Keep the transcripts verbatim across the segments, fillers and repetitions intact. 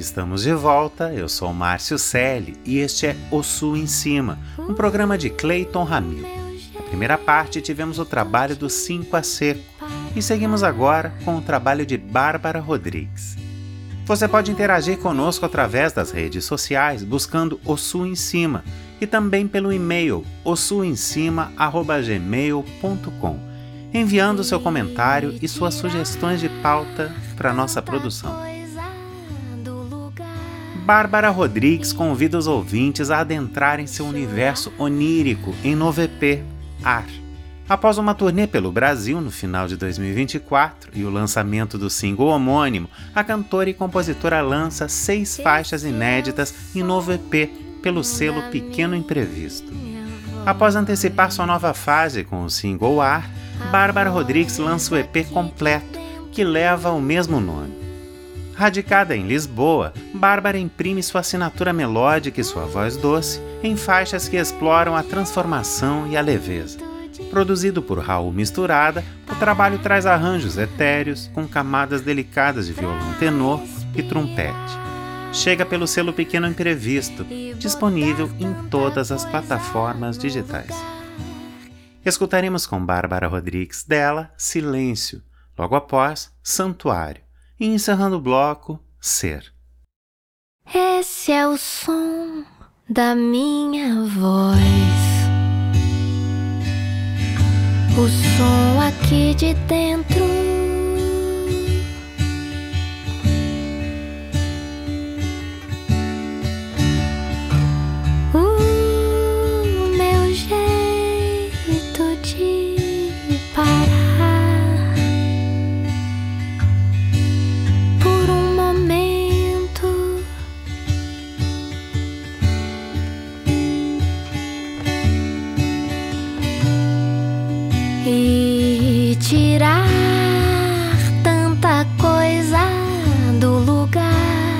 Estamos de volta, eu sou Márcio Selle e este é O Sul em Cima, um programa de Cleiton Ramil. Na primeira parte tivemos o trabalho do Cinco a Seco e seguimos agora com o trabalho de Bárbara Rodrigues. Você pode interagir conosco através das redes sociais buscando O Sul em Cima e também pelo e-mail o sul em cima arroba gmail ponto com, enviando seu comentário e suas sugestões de pauta para nossa produção. Bárbara Rodrigues convida os ouvintes a adentrarem seu universo onírico em novo E P, Ar. Após uma turnê pelo Brasil no final de dois mil e vinte e quatro e o lançamento do single homônimo, a cantora e compositora lança seis faixas inéditas em novo E P pelo selo Pequeno Imprevisto. Após antecipar sua nova fase com o single Ar, Bárbara Rodrigues lança o E P completo, que leva o mesmo nome. Radicada em Lisboa, Bárbara imprime sua assinatura melódica e sua voz doce em faixas que exploram a transformação e a leveza. Produzido por Raul Misturada, o trabalho traz arranjos etéreos com camadas delicadas de violão tenor e trompete. Chega pelo selo Pequeno Imprevisto, disponível em todas as plataformas digitais. Escutaremos com Bárbara Rodrigues dela Silêncio, logo após Santuário. E encerrando o bloco, Ser. Esse é o som da minha voz, o som aqui de dentro, o meu jeito de parar e tirar tanta coisa do lugar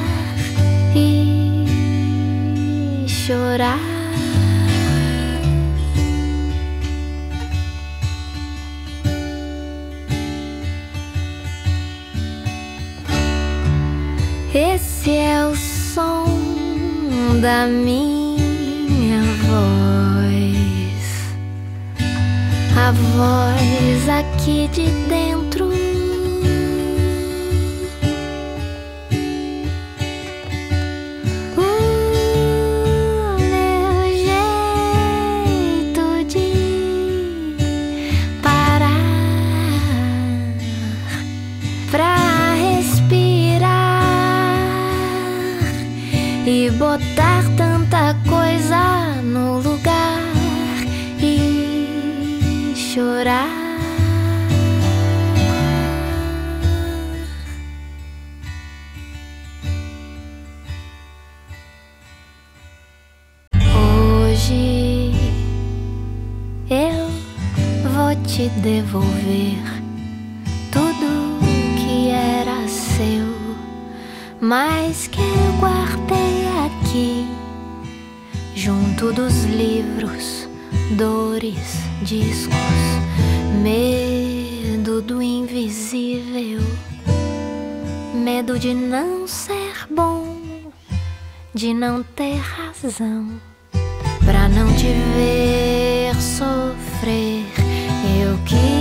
e chorar. Esse é o som da minha voz, a voz aqui de dentro, o meu jeito de parar pra respirar e botar tanta coisa no lugar e chorar. Hoje eu vou te devolver tudo que era seu, mas que eu guardei aqui junto dos livros, dores, discos, medo do invisível, medo de não ser bom, de não ter razão, pra não te ver sofrer. Eu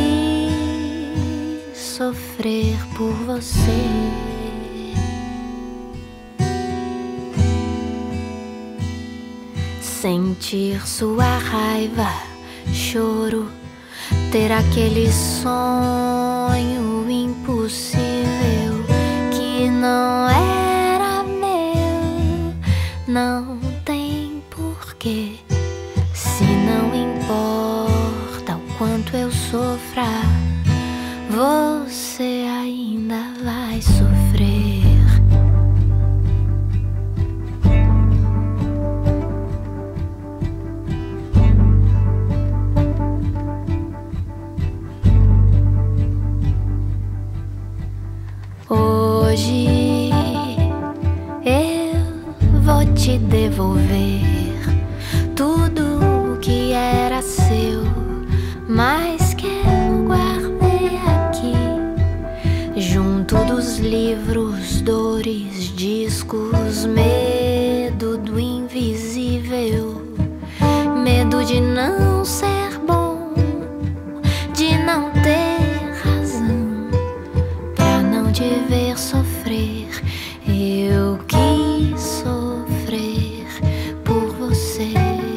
quis sofrer por você. Sentir sua raiva, choro, ter aquele sonho impossível que não era meu. Não tem porquê, se não importa o quanto eu sofra, você ainda vai sofrer. Hoje eu vou te devolver tudo que era seu, mas que eu guardei aqui junto dos livros, dores, discos, menos medo do invisível, medo de não ser bom, de não ter razão, pra não te ver sofrer. Eu quis sofrer por você.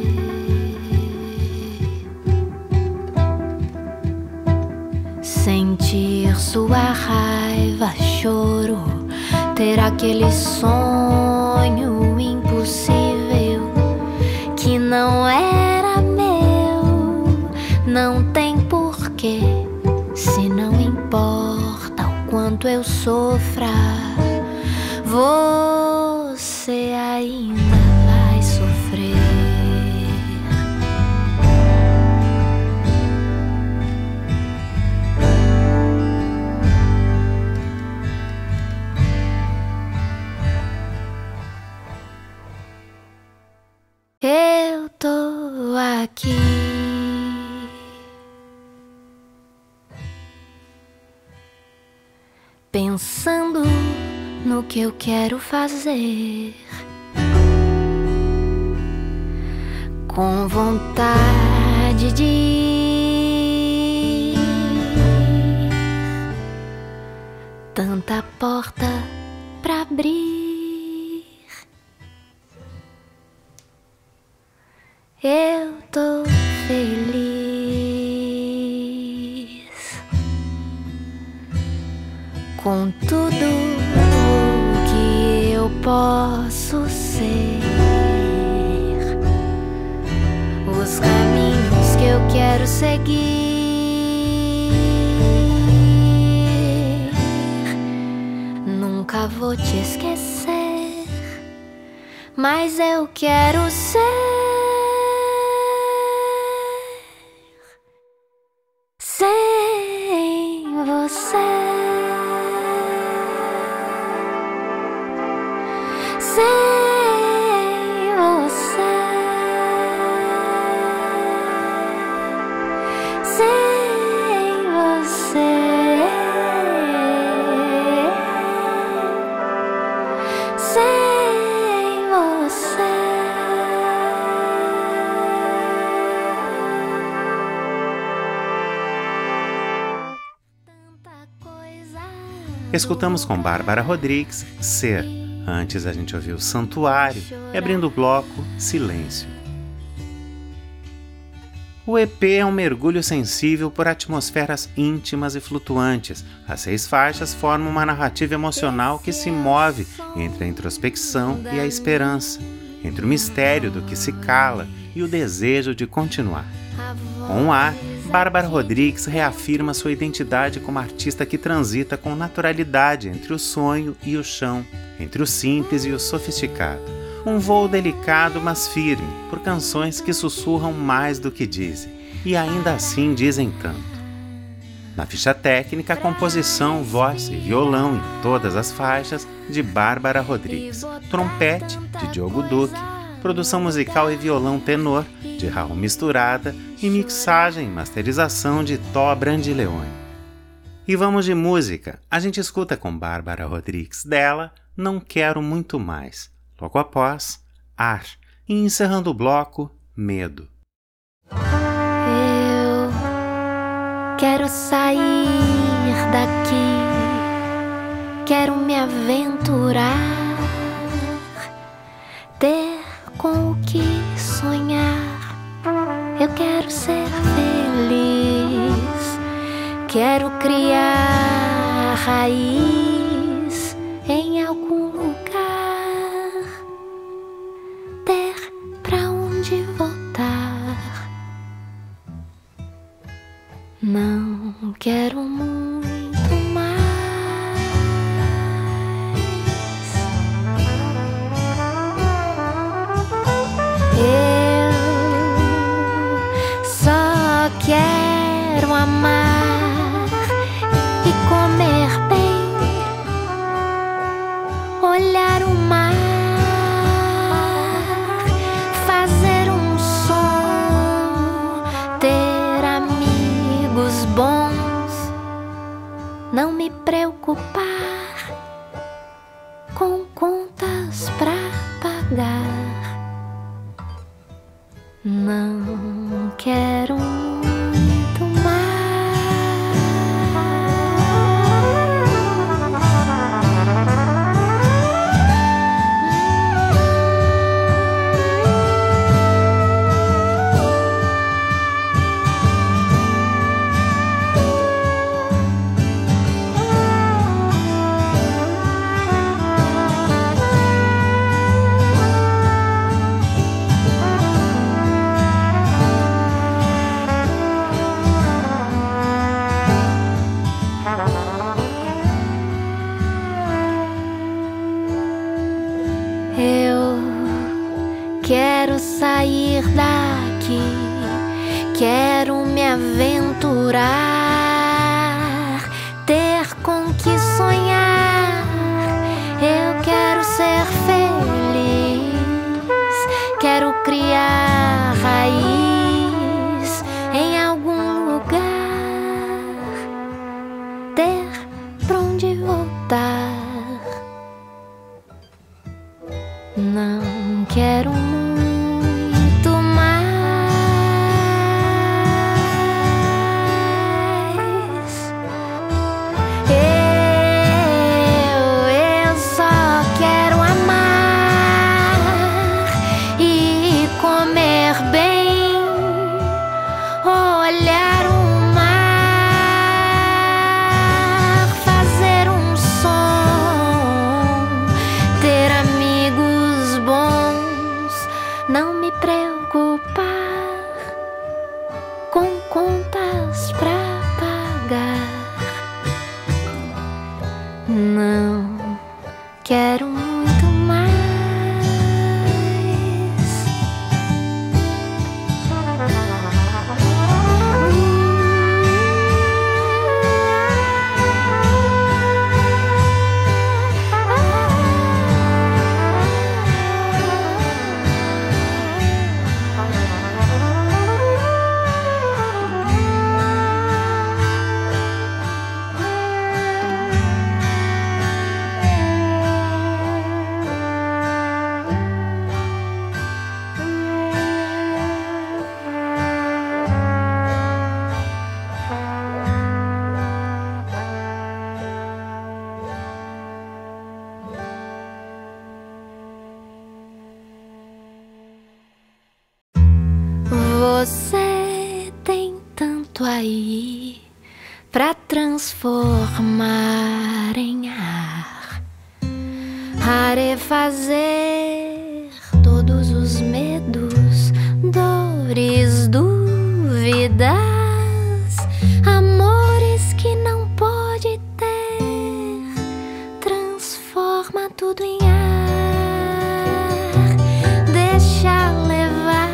Sentir sua raiva, choro, ter aquele sonho impossível que não era meu. Não tem porquê, se não importa o quanto eu sofra, você ainda vai sofrer. Eu tô aqui pensando no que eu quero fazer, com vontade de ir, tanta porta pra abrir. Eu tô feliz com tudo que eu posso ser, os caminhos que eu quero seguir. Nunca vou te esquecer, mas eu quero ser sem você. Sem você, sem você, sem você. Escutamos com Bárbara Rodrigues, Ser. Antes a gente ouviu Santuário e, abrindo o bloco, Silêncio. O E P é um mergulho sensível por atmosferas íntimas e flutuantes. As seis faixas formam uma narrativa emocional que se move entre a introspecção e a esperança, entre o mistério do que se cala e o desejo de continuar. Com o Ar, Bárbara Rodrigues reafirma sua identidade como artista que transita com naturalidade entre o sonho e o chão, entre o simples e o sofisticado. Um voo delicado, mas firme, por canções que sussurram mais do que dizem, e ainda assim dizem tanto. Na ficha técnica, composição, voz e violão em todas as faixas de Bárbara Rodrigues, trompete de Diogo Duque, produção musical e violão tenor de Raul Misturada e mixagem e masterização de Tó Brandileone. E vamos de música. A gente escuta com Bárbara Rodrigues dela Não Quero Muito Mais. Logo após, Ar. E encerrando o bloco, Medo. Eu quero sair daqui, quero me aventurar, ter com o que sonhar. Eu quero ser feliz, quero criar raiz em algum lugar, ter pra onde voltar. Não quero muito mais. Eu só quero amar e comer bem, olhar o mar, fazer um som, ter amigos bons, não me preocupar com contas pra Não quero muito mais. Quero sair daqui, quero me aventurar, ter com que sonhar. Eu quero ser feliz, quero criar raiz em algum lugar, ter pra onde voltar. Não quero muito mais. Eu, eu só quero amar e comer bem, olhar o mar, fazer um som, ter amigos bons, não me preocupar com contas pra pagar. Não quero muito mais. Você tem tanto aí pra transformar em ar, rarefazer todos os medos, dores, dúvidas, amores que não pode ter. Transforma tudo em ar, deixa levar.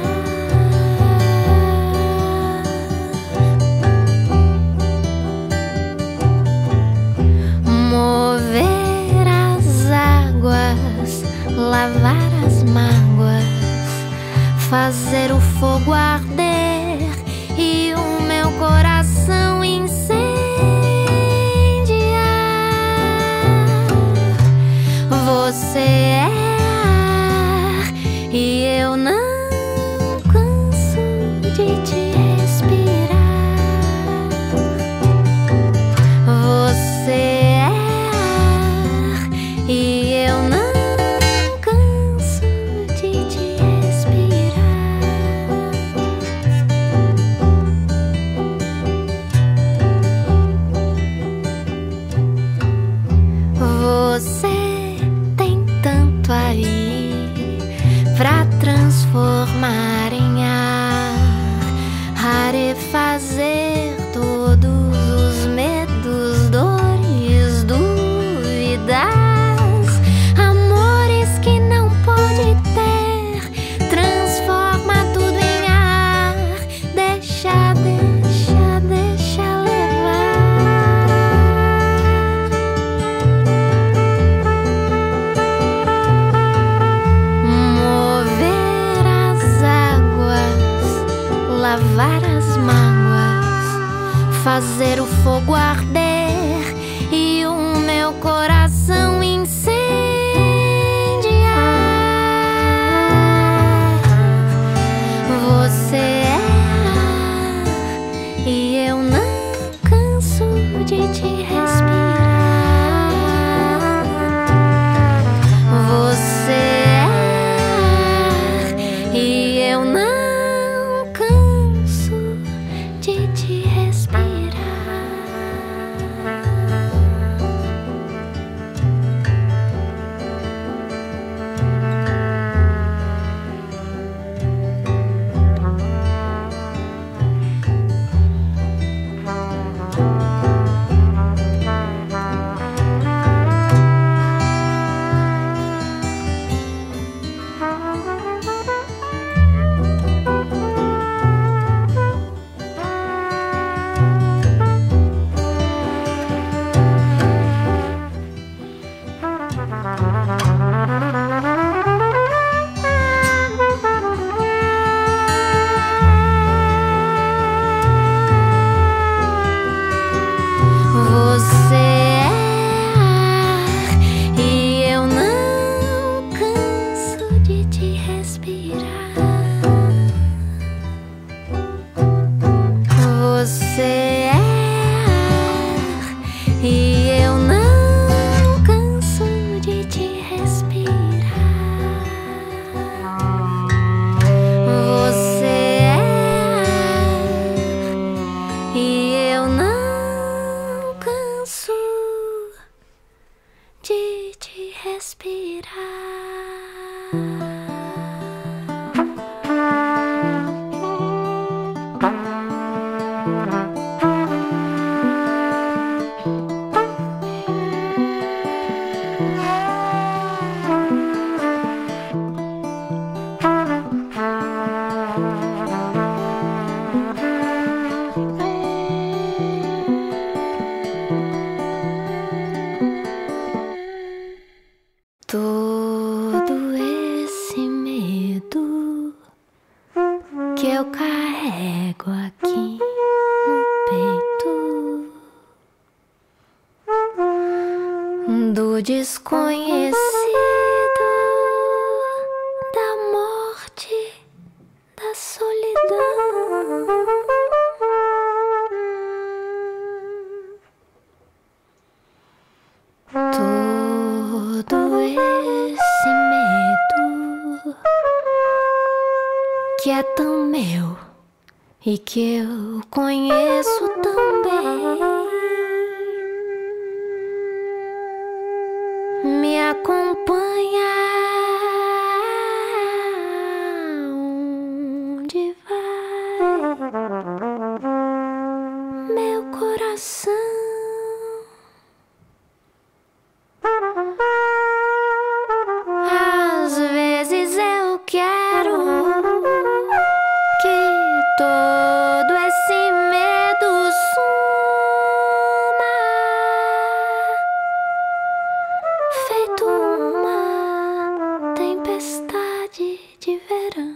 Mover as águas, lavar as mágoas, fazer o fogo arder e o meu coração incendiar. Você é ar e eu não canso de te respirar. Você é ar e eu não canso de te respirar. Você tem tanto aí pra transformar em ar, rarefazer todos os medos, dores, dúvidas, amores que não pode ter. Transforma tudo em ar, deixa, deixa, deixa levar. Mover as águas, lavar as mágoas, fazer o fogo arder e o meu coração incendiar. Você é ar e eu não canso de te respirar. Você é ar e eu não canso de te respirar. Você é ar e eu não canso de te respirar. Você é ar e eu não canso de te respirar. Você é ar e eu não canso de te respirar. Todo esse medo que eu carrego aqui no peito, do desconhecido, da morte, da solidão. Todo esse medo que é tão meu e que eu conheço tão bem, me acompanha onde vai meu coração. Às vezes eu quero que todo esse medo suma, feito uma tempestade de verão.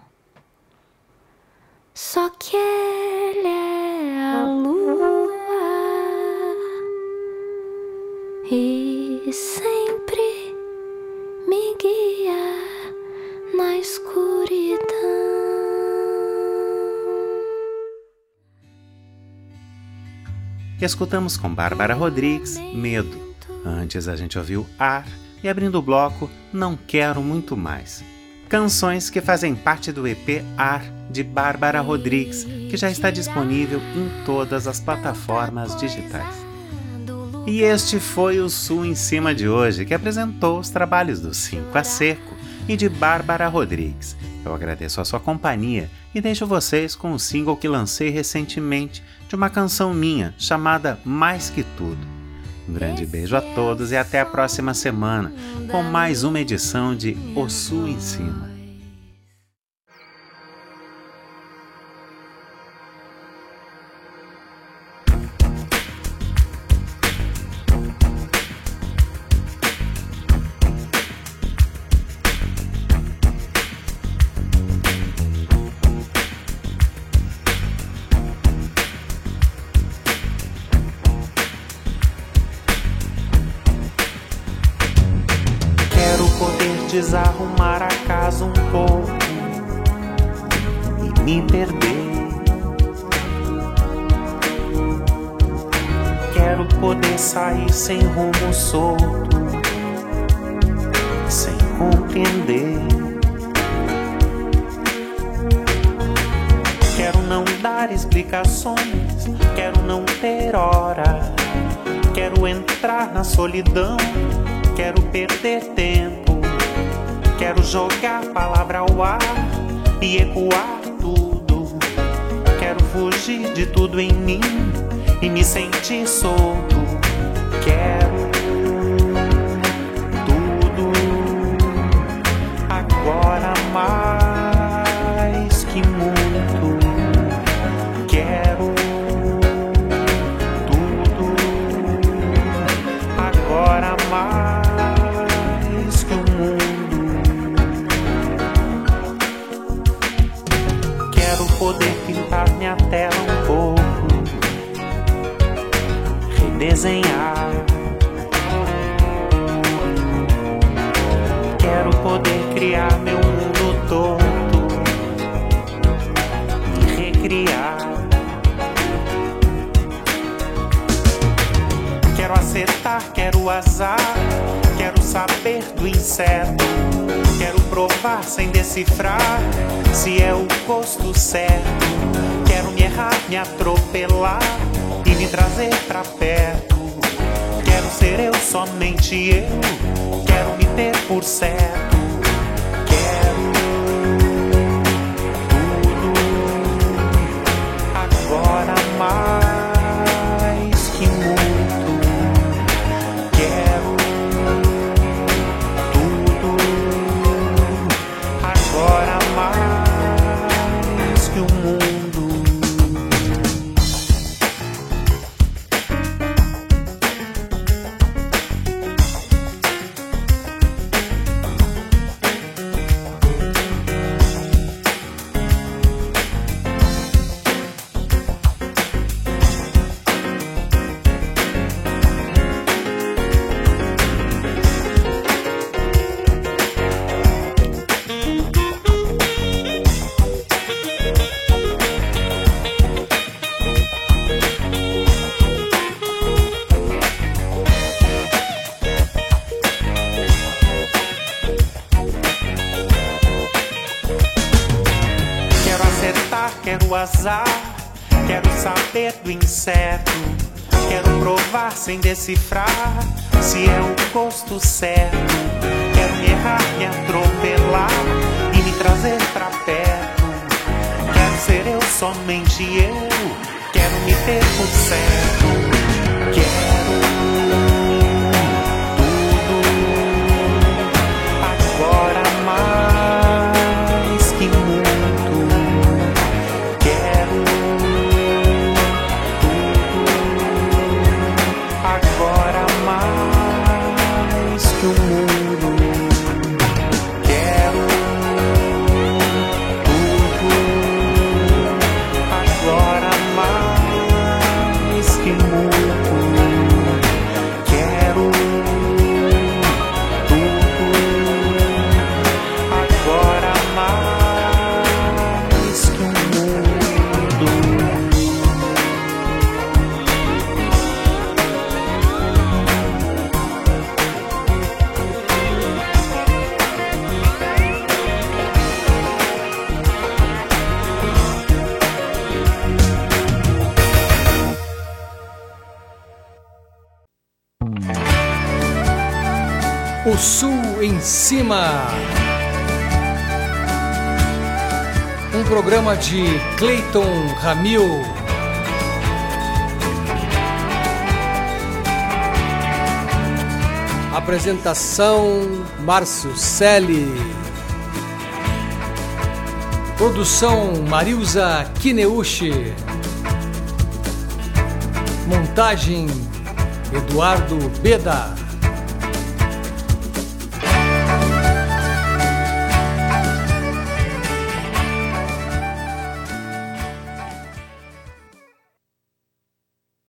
Só que ele é a lua e sempre me guia na escuridão. Escutamos com Bárbara Rodrigues, Medo. Antes a gente ouviu Ar e, abrindo o bloco, Não Quero Muito Mais. Canções que fazem parte do E P Ar de Bárbara Rodrigues, que já está disponível em todas as plataformas digitais. E este foi o Sul em Cima de hoje, que apresentou os trabalhos do Cinco a Seco e de Bárbara Rodrigues. Eu agradeço a sua companhia e deixo vocês com o single que lancei recentemente de uma canção minha chamada Mais Que Tudo. Um grande beijo a todos e até a próxima semana com mais uma edição de O Sul em Cima. Desarrumar a casa um pouco e me perder. Quero poder sair sem rumo solto, sem compreender. Quero não dar explicações, quero não ter hora. Quero entrar na solidão, quero perder tempo. Quero jogar a palavra ao ar e ecoar tudo. Quero fugir de tudo em mim e me sentir solto. Quero tudo agora mais que muito. Quero tudo agora mais que o mundo. Quero poder pintar minha tela um pouco, desenhar. Quero poder criar meu mundo todo e recriar. Quero acertar, quero azar, quero saber do incerto. Quero provar sem decifrar se é o gosto certo. Quero me errar, me atropelar e me trazer pra perto. Quero ser eu, somente eu. Quero me ter por certo. Quero tudo agora mais que muito. Quero tudo agora mais que o mundo. Quero azar, quero saber do incerto. Quero provar sem decifrar se é o gosto certo. Quero me errar, me atropelar e me trazer pra perto. Quero ser eu, somente eu. Quero me ter por certo. Quero tudo agora mais que muito. Agora mais que o mundo. Quero tudo agora mais que muito. Quero tudo agora mais que o mundo. O Sul em Cima. Um programa de Cleiton Ramil. Apresentação Márcio Selle. Produção Marilza Kineuchi. Montagem Eduardo Beda.